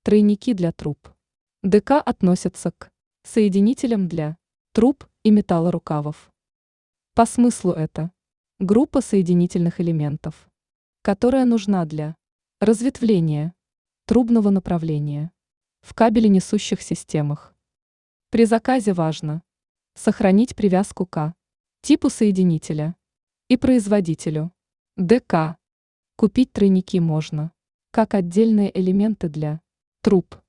Тройники для труб. ДК относятся к соединителям для труб и металлорукавов. По смыслу это группа соединительных элементов, которая нужна для разветвления трубного направления в кабеленесущих системах. При заказе важно сохранить привязку к типу соединителя и производителю. ДК. Купить тройники можно как отдельные элементы для труб,